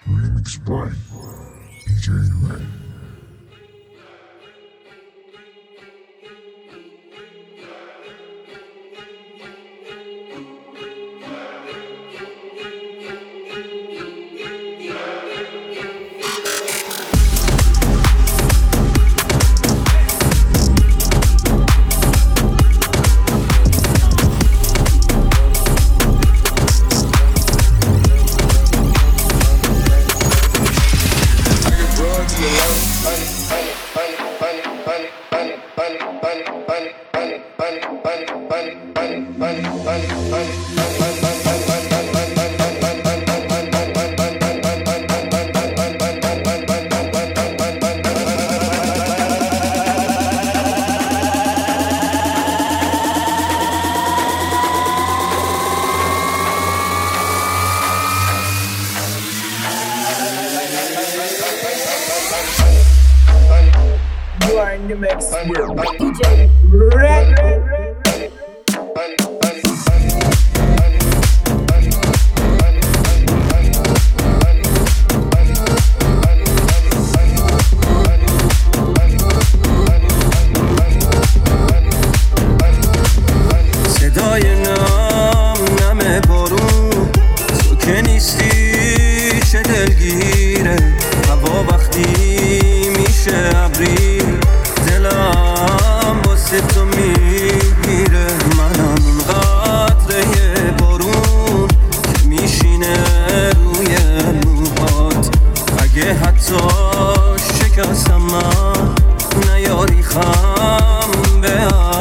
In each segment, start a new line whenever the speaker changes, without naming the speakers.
Remix by DJ Ray.
You are in the mix with DJ Red.
صدای نم بارون تو که نیستی چه دلگیره هوا وقتی میشه ابری دلم واسه تو میگیره منم اون قطره بارون که میشینه روی موهات اگه حتی شکستم من نیاری خم به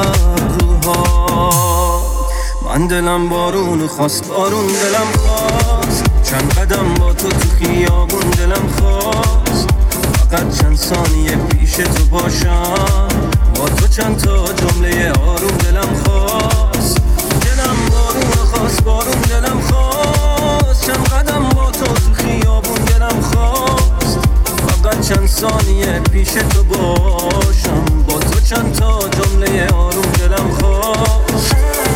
ابروهات من دلم بارون خواست بارون دلم خواست چند قدم با تو خیابون دلم خواست فقط چند ثانیه پیش تو باشم با تو چند تا جمله آروم دلم خواست دلم بارون خواست بارون دلم خواست چند قدم با تو خیابون دلم خواست فقط چند ثانیه پیش تو باشم با تو چند تا جمله آروم دلم خواست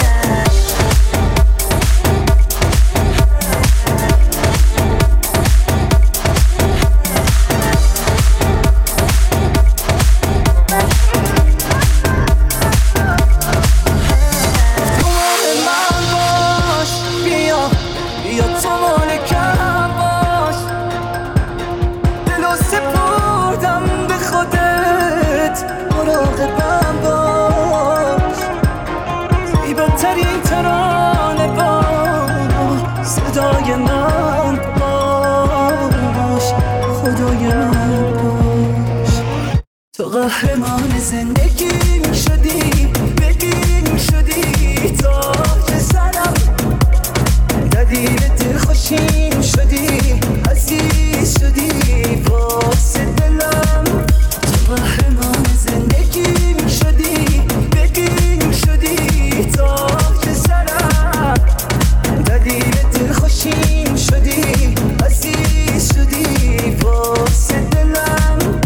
تو قهرمان زندگیم شدی ببین شدی تاج سرم دلیل دل خوشیم شدی عزیز شدی واسه دلم تو قهرمان زندگیم شدی ببین شدی تاج سرم دلیل دل خوشیم شدی عزیز شدی واسه دلم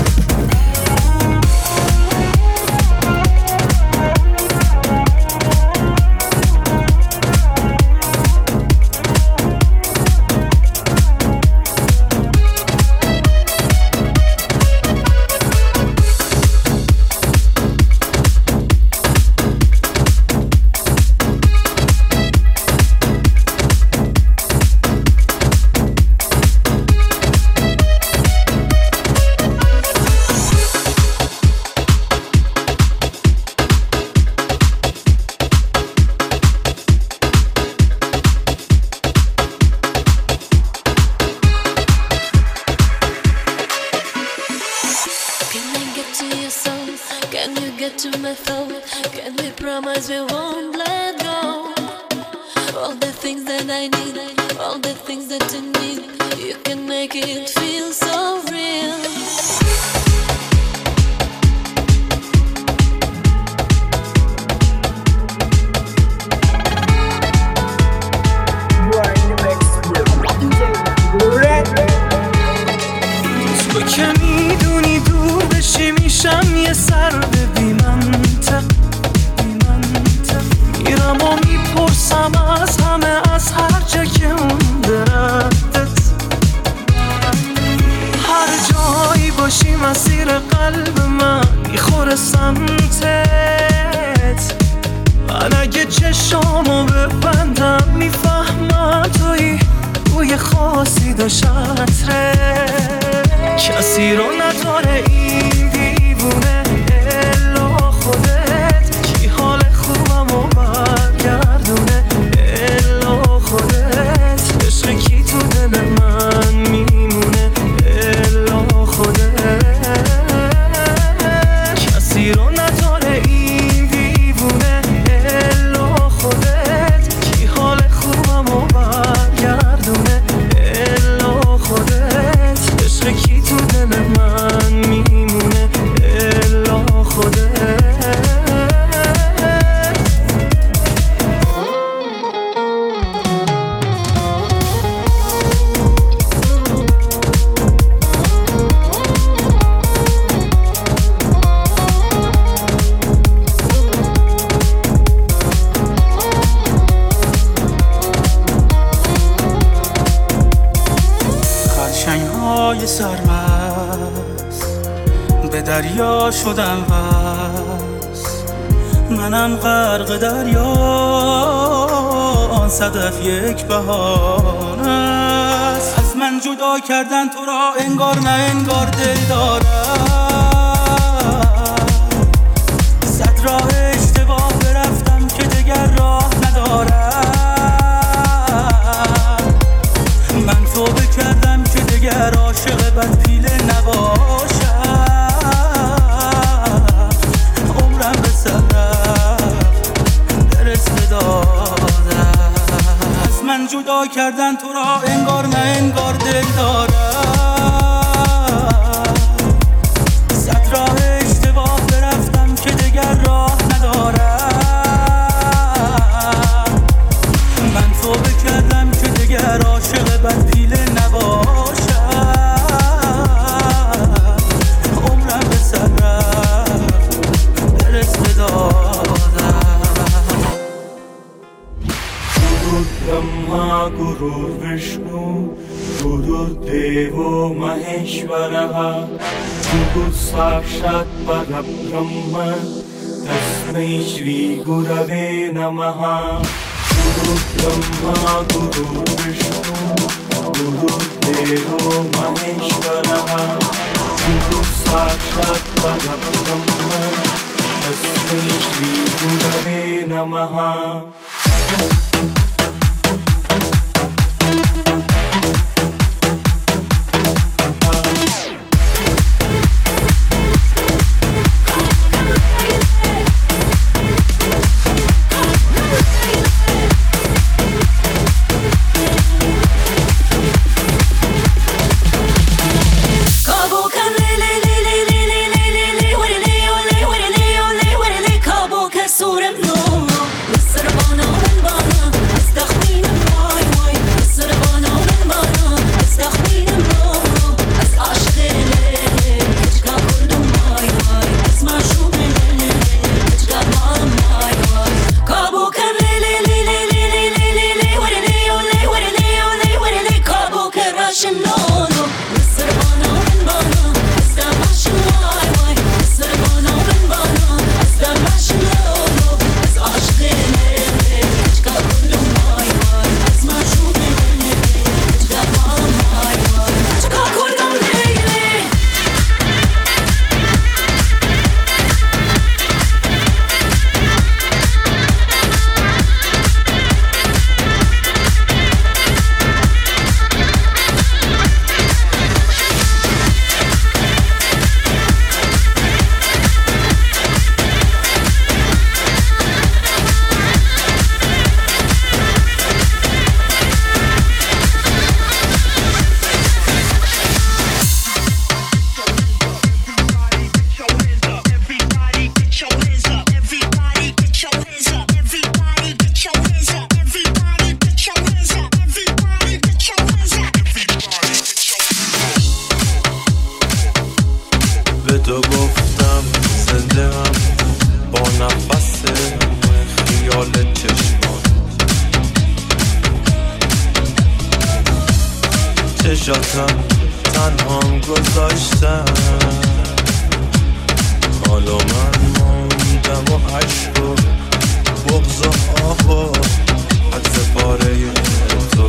To my phone, can we promise we won't let go? All the things that I need, all the things that you need, you can make it feel so real.
You are in the mix with DJ Red.
تو که میدونی دور بشی میشم یه سر بی منطق میرم و میپرسم از همه از هر جا که مونده ردت به سمتت. من اگه چشامو ببندم میفهمم تویی، بوی خاصی داشت عطرت. کسی رو نداره این دیوونه الا خودت، کی حال خوبم و برگردونه الا خودت. عشق کی تو دل من میمونه الا خودت. کسی رو نداره این دیوونه الا خودت، کی حال خوبم و برگردونه الا خودت. عشق کی تو دل من میمونه الا خودت.
خرچنگ‌های سرمست به دریا شدم وست، منم غرق دریا، آن صدف یک بهانه است. از من جدا کردن تو را انگار نه انگار دل دارم. صد راه اشتباه برفتم که دگر راه ندارم. من توبه کردم که دگر عاشق بد پیله نباشم. عمرم به صدف برس دادم. از من جدا کردن تو را انگار نه انگار دل دارم. صد راه اشتباه برفتم که دگر راه ندارم. من توبه کردم که دگر عاشق بد پیله نباشم. عمرم به صدف برس دادم.
گرور برهما گرور وشنو گرور دیو مهیشورः گرور ساಕ್ಷಾತ್ ಪರಬ್ರಹ್ಮ ತಸ್ಮೈ ಶ್ರೀ ಗುರವೇ ನಮಃ. ಗುರು ಬ್ರಹ್ಮ ಗುರು ವಿಷ್ಣು ಗುರು ದೇವೋ ಮಹೇಶ್ವರಃ ಗುರು ಸಾಕ್ಷಾತ್ ಪರಬ್ರಹ್ಮ ತಸ್ಮೈ ಶ್ರೀ ಗುರವೇ ನಮಃ.
چشاتم تنهام گذاشتم، حالا من
عشق و بغض و آه و حد پاره تو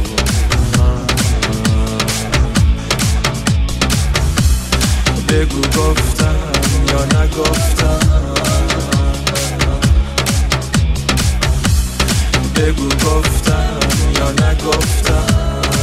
بگو گفتم یا نگفتم بگو گفتم یا نگفتم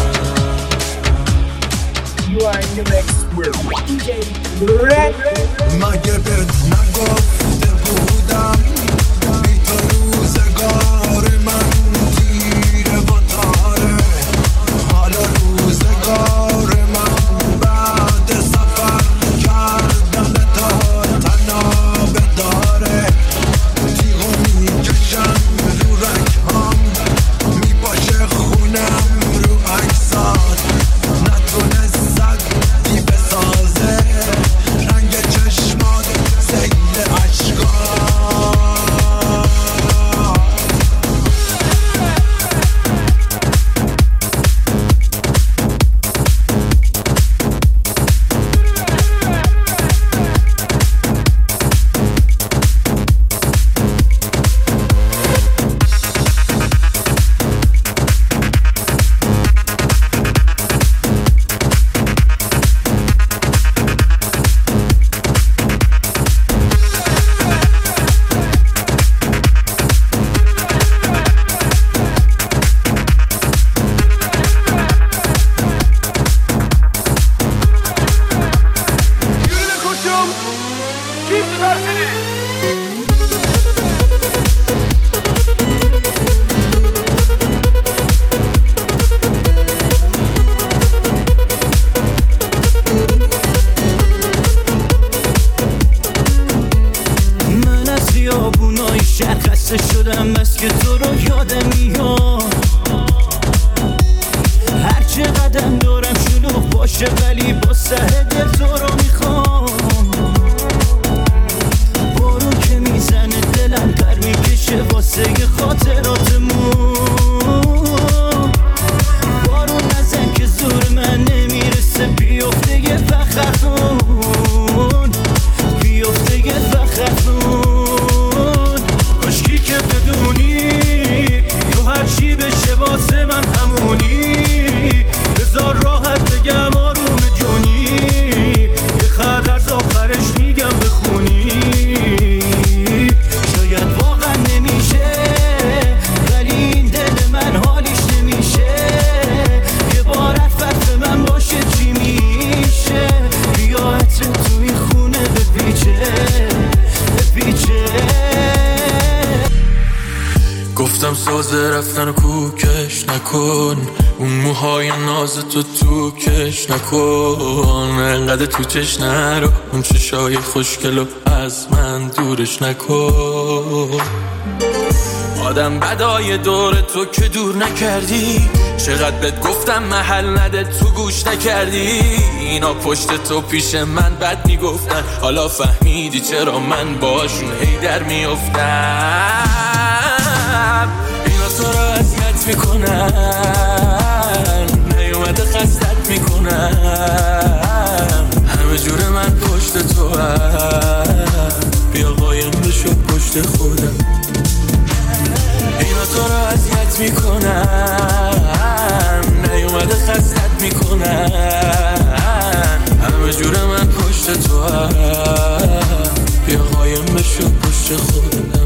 You are in the mix with DJ Red.
مگه بهت نگفته بودم بی تو روزگار من تیره و تاره حالا روزگار من بعد سفر کردن تا تناب داره تیغو میکشم رو رگهام میپاشه خونم رو عکسات نتونست زدی بسازه رنگ چشمات سیل عشقات
شدم بس که تو رو یادم میاد هر چه قدم دارم شلوغ باشه ولی با سر دل تو رو میخوام بارون که میزنه دلم پر میکشه واسه خاطراتمون بارون نزن که زور من نمیرسه بیفته یه فخرتون بیفته یه فخرتون کاشکی که بدونی تو هرچی بشه واسه من همونی بذار راحت بگم آروم جونی یه خط از آخرش میگم بخونی شاید واقعا نمیشه ولی این دل من حالیش نمیشه یه بارت فرق من باشه چی میشه بیا عطر تو این خونه بپیچه
گفتم سازه رفتن و کوکش نکن اون موهای ناز تو کش نکن انقدر تو چش نرو اون چشای خوشگلو از من دورش نکن آدم بدای دور تو که دور نکردی چقدر بهت گفتم محل نده تو گوش نکردی اینا پشت تو پیش من بد میگفتن حالا فهمیدی چرا من باشون هی در میافتم اینا تو رو اذیت میکنن نیومده خستت میکنن همه جور من پشت تو هم بیا قایم بشو پشت خودم اینا تو رو اذیت میکنن نیومده خستت میکنن همه جور من پشت تو هم بیا قایم بشو پشت خودم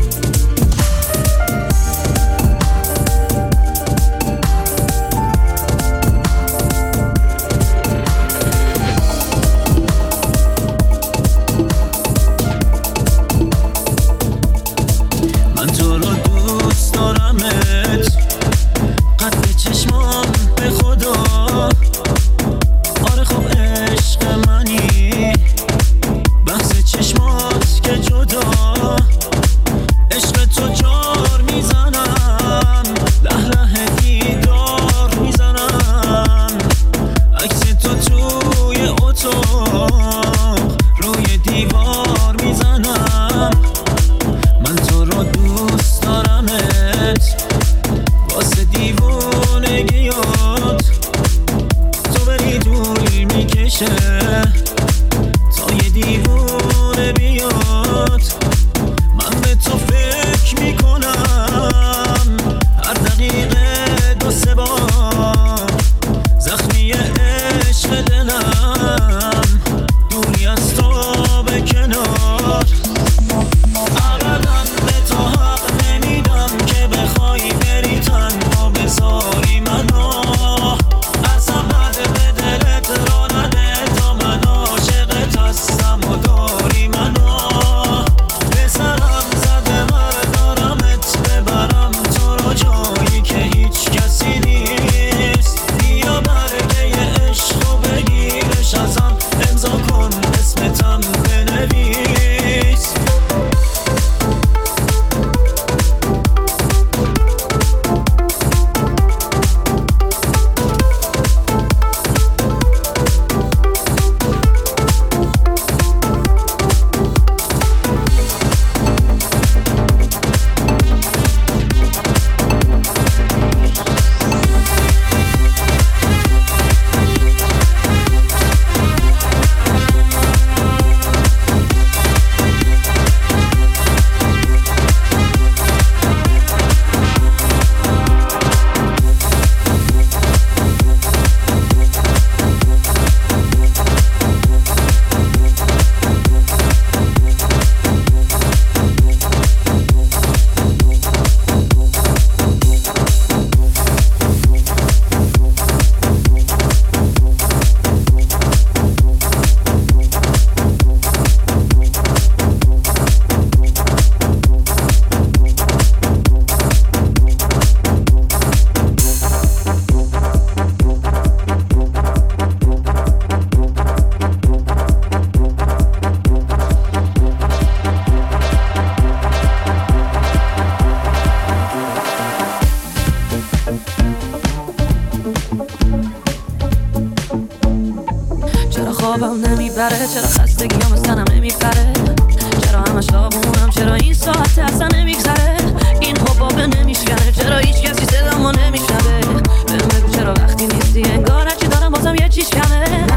میگذره؟ چرا خستگی هم از تنم نمیپره؟ چرا همش داغونم؟ چرا این ساعت اصلا نمیگذره؟ این حبابه نمیشکنه؟ چرا هیچ کسی صدامو نمیشنوه؟ بهم بگو چرا وقتی نیستی انگار هرچی دارم بازم یه چیز کمه.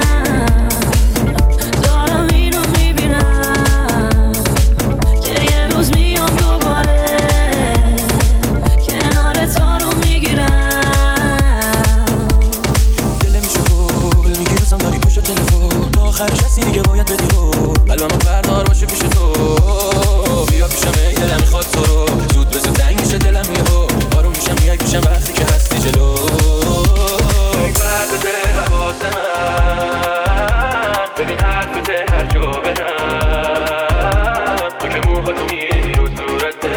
دارم اینو میبینم که یه روز میام دوباره کنار تو رو میگیرم.
دل میشه گل میگیرسم داری پشت تلفن آخرش هستی دیگه باید بدی قلبمو بردار باشه پیش تو بیا پیشم ای دلم میخواد تو رو زود به زود تنگ میشه دلم یهو آروم میشم میای پیشم وقتی که هستی جلو بعد دل حواس من ببین حرفت هر جا برم تو که موهاتو میری رو صورته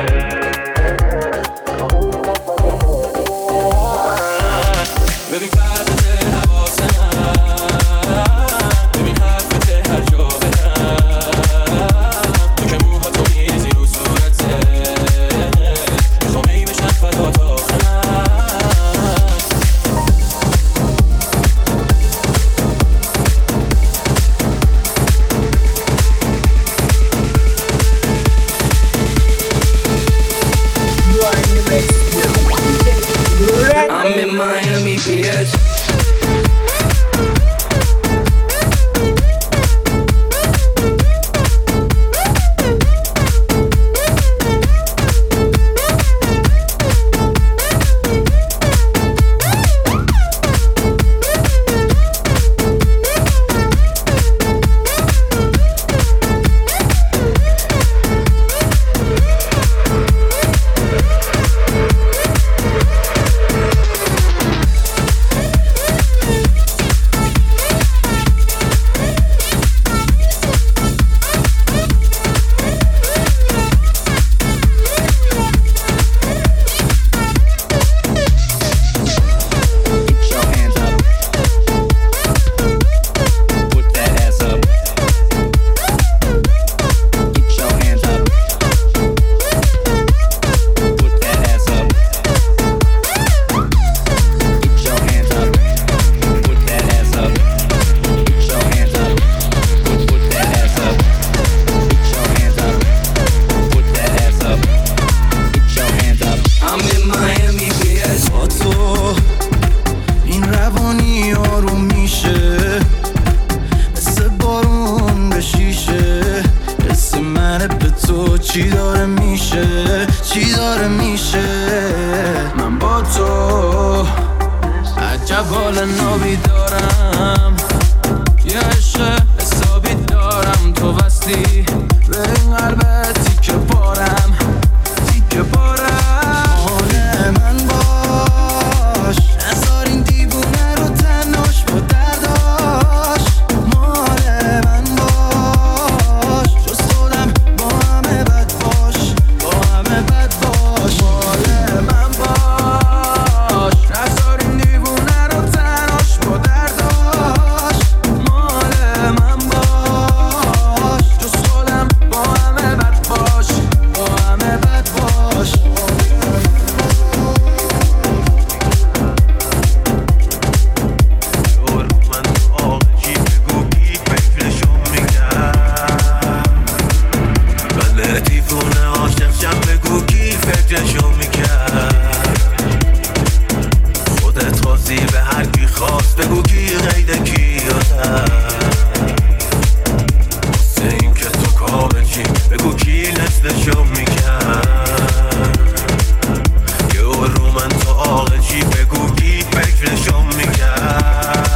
ببین بعد دل حواس من ببین حرفت هر جا برم تو که موهاتو میری رو صورته میخوام ای بشن فدا تا
I'm in Miami, bitch.
چی داره میشه من با تو عجب حال نابی دارم یه عشق حسابی دارم تو وصلی به این قلبت تیکه پارم حال من باش نذار این دیوونه رو تنهاش با درداش مال من باش جز خودم با همه بد باش مال من باش نذار این دیوونه رو تنهاش با درداش مال من باش جز خودم با همه بد باش
فکرشو میکرد خودت خواستی به هر کی خواست بگو کی غیده کی واسه این که تو کامل چی بگو کی نصفشو میکرد یه رو من تو آقل چی بگو کی فکرشو میکرد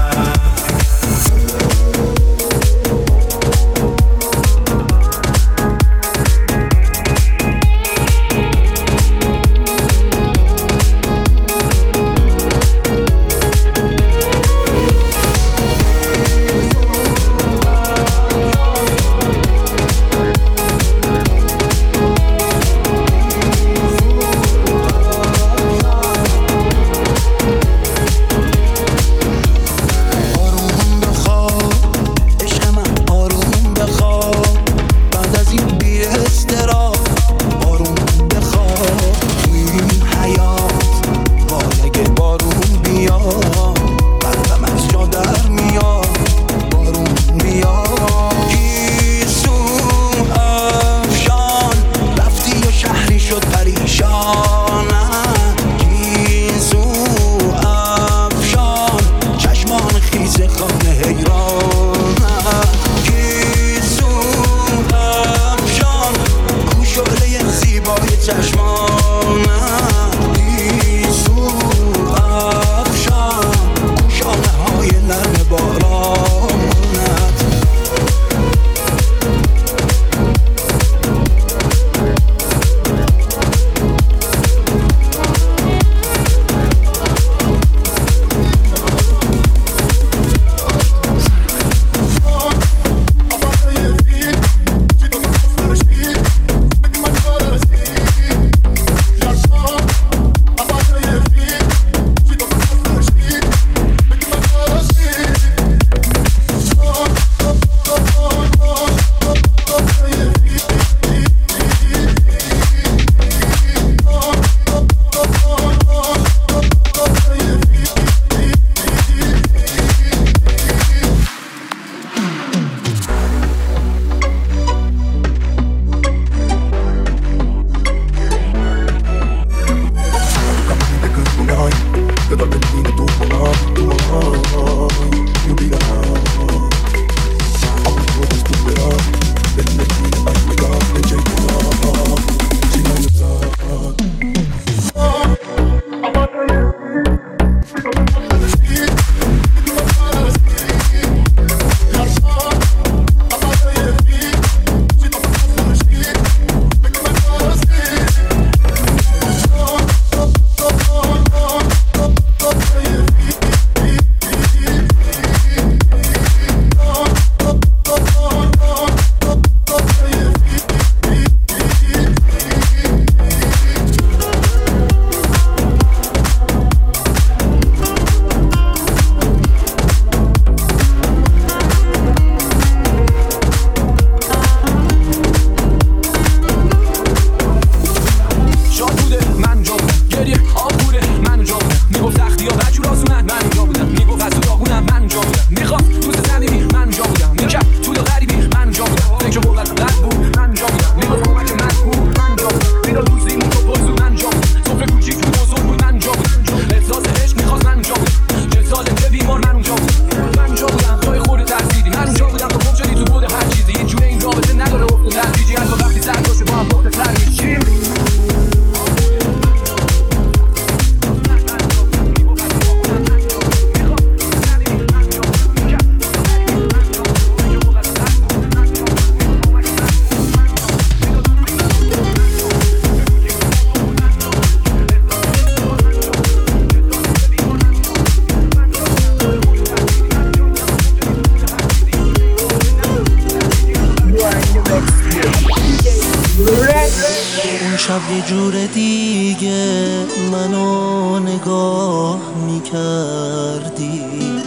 اون شب یه جور دیگه منو نگاه میکردی،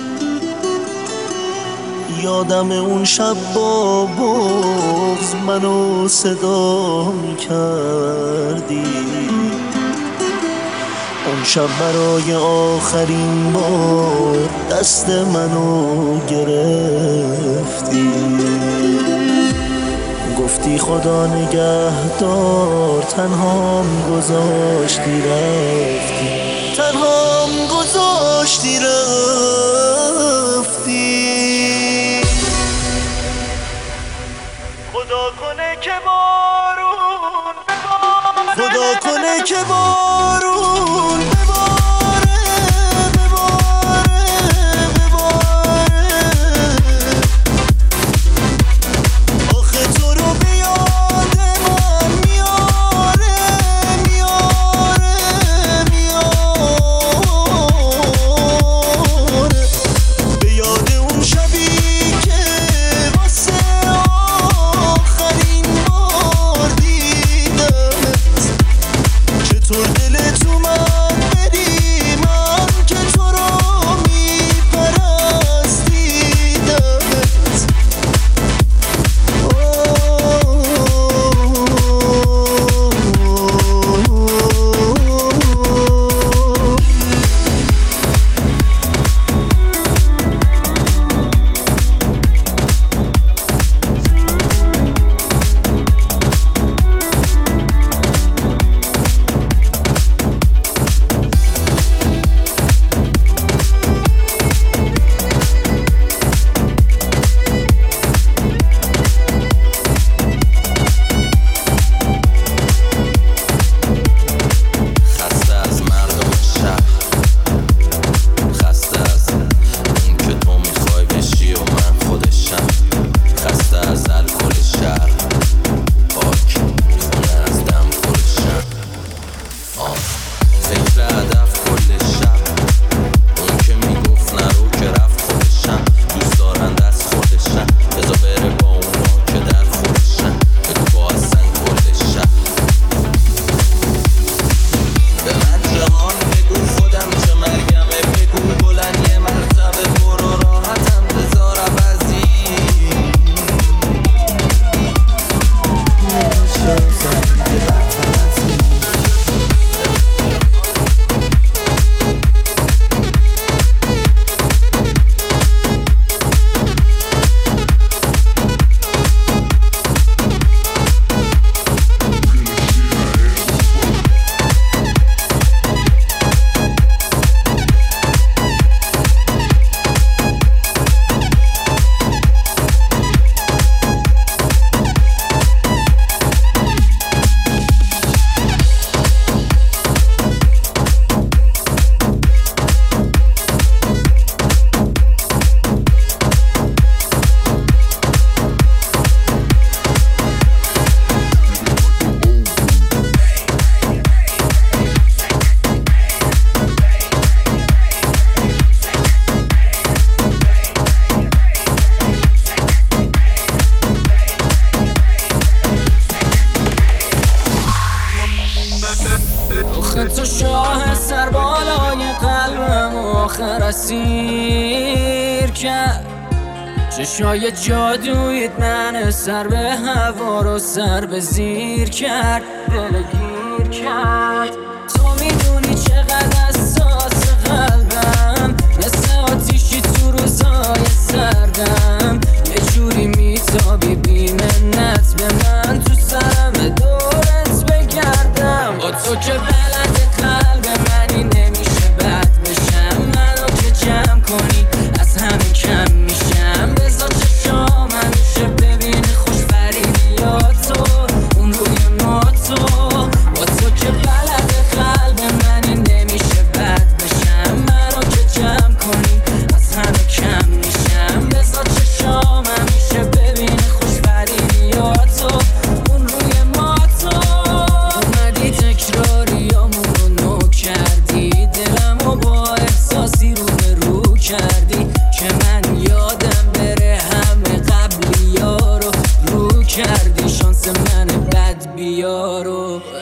یادم اون شب با بغض منو صدا میکردی، اون شب برای آخرین بار دست منو گرفتی، گفتی خدا نگهدار، تنهام گذاشتی رفتی، تنهام گذاشتی رفتی. خدا کنه که بارون بباره، خدا کنه که بارون بباره بباره بباره، آخه تو رو به یاد من میاره میاره میاره، به یاد اون شبی که واسه آخرین بار دیدمت، چطور دلت اومد بری من که تو رو میپرستیدمت.
تو شاه سر بالای قلبم آخر اسیر کرد، چشای جادویت من سر به هوا رو سر به زیر کرد، دلگیر کرد. تو میدونی چقدر حساس قلبم، مثل آتیشی تو روزای سردم، یه جوری میتابی بی منت به من، تو سرم دورت بگردم. با تو که بلد قلب منی نمیشه بد بشم، منو که جمع کنی از همه کم میشم. بذار چشام همیشه ببینه خوش فریدیاتو، اون روی ما تو. با تو که بلد قلب منی نمیشه بد بشم، منو که جمع کنی از همه کم میشم. بذار چشام همیشه ببینه خوش فریدیاتو، اون روی ما تو. اومدی تکراری یارو